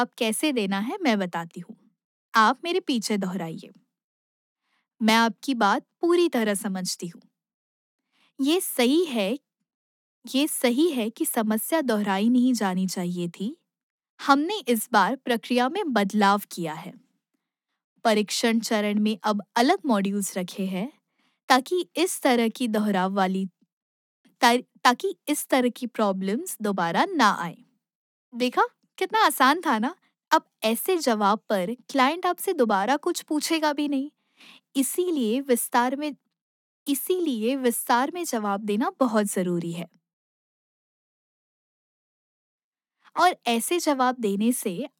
अब कैसे देना है मैं बताती हूँ। आप मेरे पीछे दोहराइए। मैं आपकी बात पूरी तरह समझती हूँ। ये सही है ये सही है कि समस्या दोहराई नहीं जानी चाहिए थी। हमने इस बार प्रक्रिया में बदलाव किया है। परीक्षण चरण में अब अलग मॉड्यूल्स रखे हैं ताकि इस तरह की दोहराव वाली ताकि इस तरह की प्रॉब्लम्स दोबारा ना आए। देखा, कितना आसान था ना। अब ऐसे जवाब पर क्लाइंट आपसे दोबारा कुछ पूछेगा भी नहीं। इसीलिए विस्तार में इसीलिए विस्तार में जवाब देना बहुत जरूरी है। और ऐसे जवाब देने से